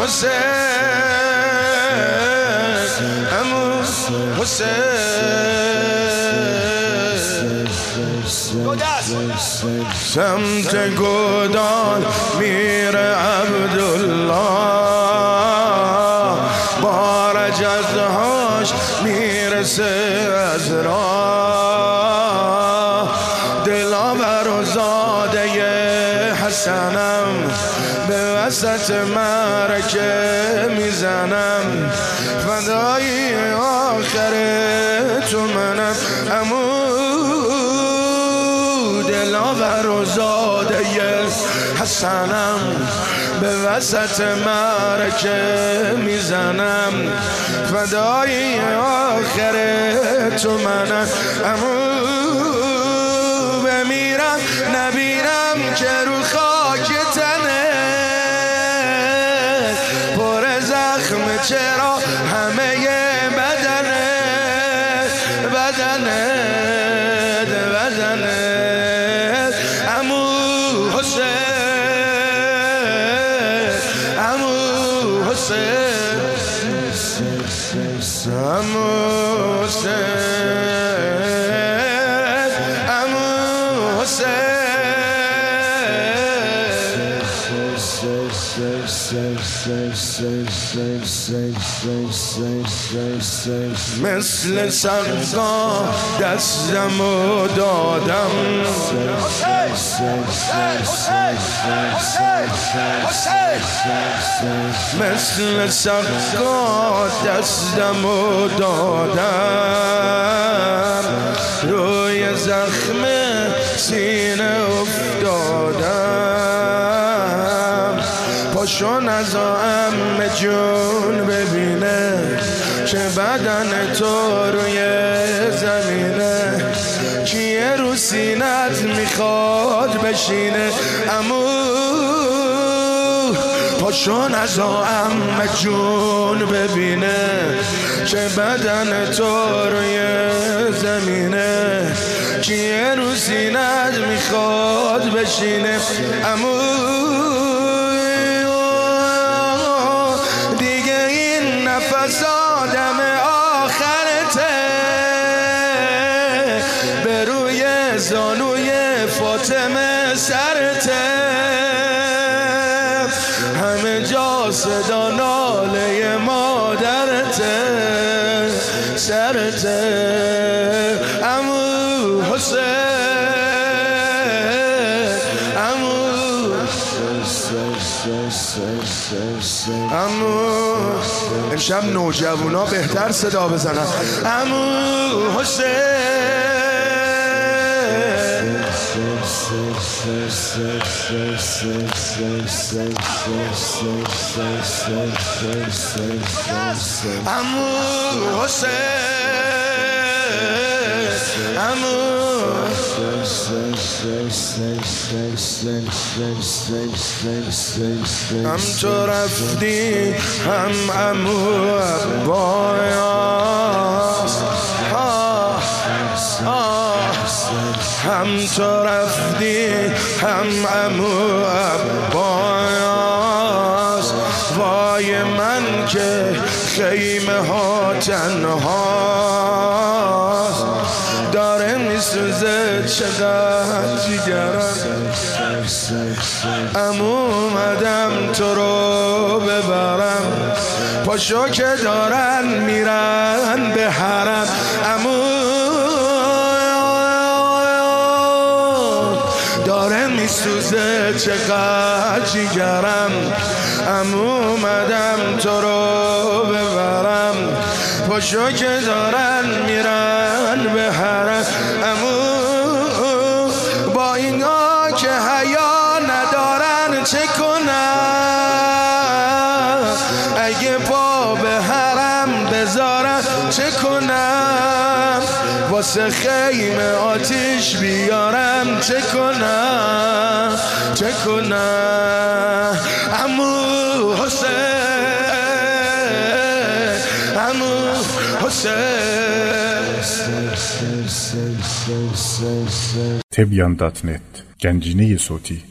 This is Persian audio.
سمت گودال میر عبدالله با رجزهاش میرسه از راه دلاور و زاده حسنم به وسط معرکه میزنم فدای آخر تو منم دلاور و زاده حسنم به وسط معرکه میزنم فدای آخر تو منم بمیرم نبینم که رو خاک تنه پر زخم چرا همه بدنه مثل سقا دستمو دادم مثل سقا دستمو دادم روی زخم سینه افتادم پاشون از عمه جون ببینه که بدن تو روی زمینه کیه رو سینت میخواد بشینه پاشون از عمه جون ببینه که بدن تو روی زمینه کیه رو سینت میخواد بشینه دیگه این نفس آدم آخرته به روی زانوی فاطمه سرته همه جا صدا ناله مادرته سرته امشب نوجوانا بهتر صدا بزنن هم تو رفتی هم عمو عباس هم تو رفتی هم عمو عباس وای من که خیمه ها تنهاست داره میسوزه چقدر جگرم اومدم تو رو ببرم پاشو که دارن میرن به حرم داره میسوزه چقدر جگرم اومدم تو رو ببرم پاشو که دارن میرن به حرم با اینا که حیا ندارن چه کنم اگه پا به حرم بذارن چه کنم واسه خیمه آتیش بیارم چه کنم عمو Tebyan.net Gencine-i Soti